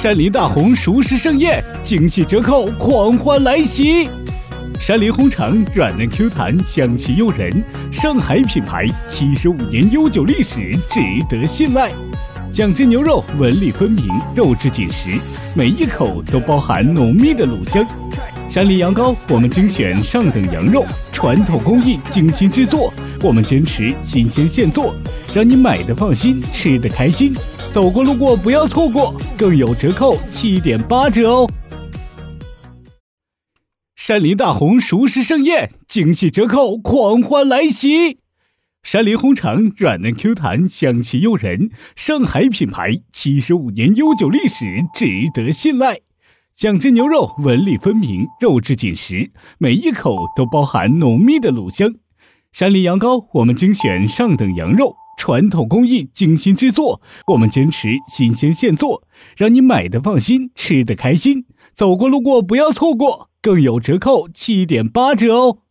山林大红熟食盛宴，惊喜折扣狂欢来袭！山林红肠软嫩 Q 弹，香气诱人，上海品牌75年悠久历史，值得信赖。酱汁牛肉纹理分明，肉质紧实，每一口都包含浓密的卤香。山林羊羔，我们精选上等羊肉，传统工艺精心制作，我们坚持新鲜现做，让你买的放心，吃的开心。走过路过不要错过，更有折扣7.8折哦！山林大红熟食盛宴，惊喜折扣狂欢来袭！山林红肠软嫩 Q 弹，香气诱人，上海品牌75年悠久历史，值得信赖。酱汁牛肉纹理分明，肉质紧实，每一口都包含浓密的卤香。山林羊羔，我们精选上等羊肉，传统工艺精心制作，我们坚持新鲜现做，让你买的放心，吃的开心。走过路过不要错过，更有折扣7.8折哦！